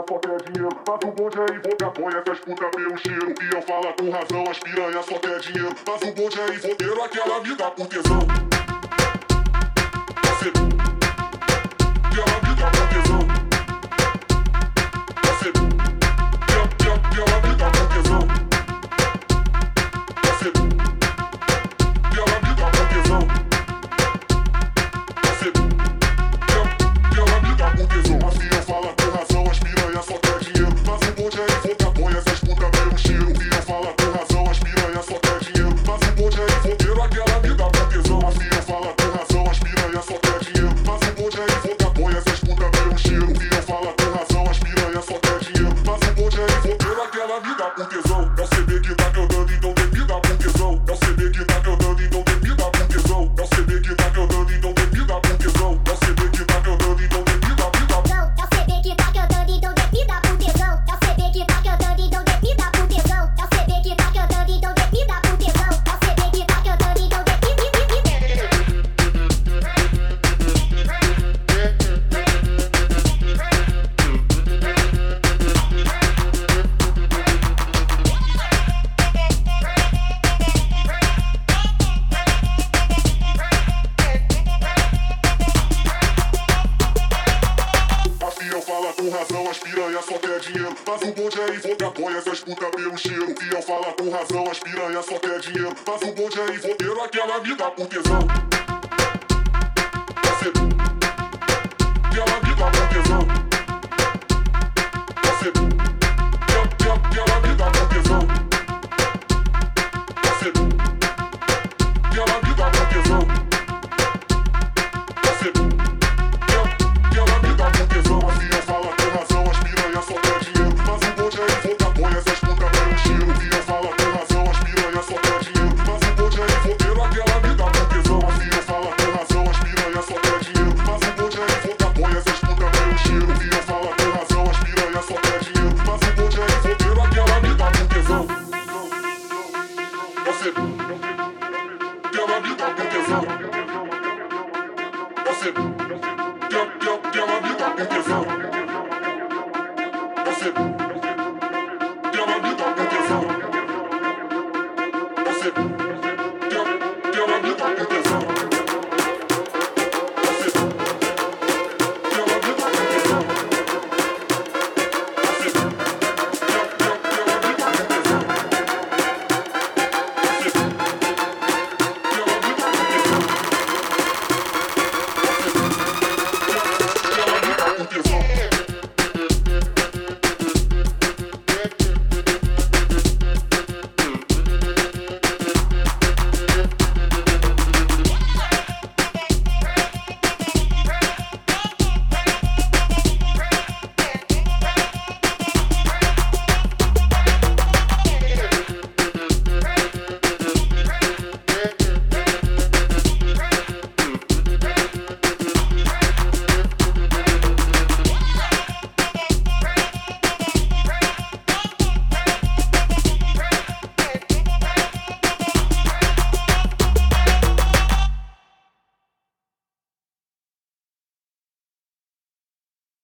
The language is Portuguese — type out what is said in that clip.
só quer dinheiro. Mas o bonde é invocar, põe essas putas pelo cheiro. E eu falo com razão, as piranha só quer dinheiro. Mas o bonde é invoqueiro, aquela vida por tesão. Você, aquela vida por tesão. Você, aquela vida por tesão. Você, aquela vida por tesão. Você, aquela vida por tesão. Mas se eu falo com razão, as piranha só quer dinheiro. Mas o bonde é invocar, põe essas putas pelo cheiro. E eu falo com razão, as piranha só quer dinheiro. Mas o bonde é invoqueiro, aquela vida por tesão. Mas se eu falo com razão, as piranha só quer dinheiro. Mas o bonde é invocar, põe essas putas pelo cheiro. E eu falo com razão, as piranha só quer dinheiro. Mas o bonde é invoqueiro, aquela vida por tesão. É o CB que tá cantando, então tem vida por tesão. É o CB que tá cantando, então tem vida por tesão. É o CB que tá cantando, então tem vida por tesão. É o CB que tá cantando, então tem vida, vida. É o CB que tá cantando, então tem vida por tesão. É o CB que tá cantando, então tem vida por tesão. É o CB que tá cantando, então tem vida por tesão. É o CB que tá cantando, então tem vida. Assim eu falo com razão, as piranha só quer dinheiro. Mas o bonde é invocar, põe essas putas pelo cheiro. E eu falo com razão, as piranha só quer dinheiro. Mas o bonde é invoqueiro, aquela vida por tesão. Você, aquela vida por tesão. Você, aquela vida por tesão. Você, aquela vida por tesão. Você, aquela vida por tesão. Assim eu falo com razão, as piranha só quer dinheiro. Mas o bonde é invocar, põe essas putas pelo cheiro. E eu falo com razão, as piranha só quer dinheiro. Mas o bonde é invoqueiro, aquela vida por tesão. Assim eu falo com razão, as piranha só quer dinheiro. Mas o bonde é invocar, põe essas putas pelo cheiro. E eu falo com razão, as piranha só quer dinheiro. Mas o bonde é invoqueiro, aquela vida por tesão. Você, aquela vida por tesão. Você, aquela vida por tesão. Você, aquela vida por tesão. Você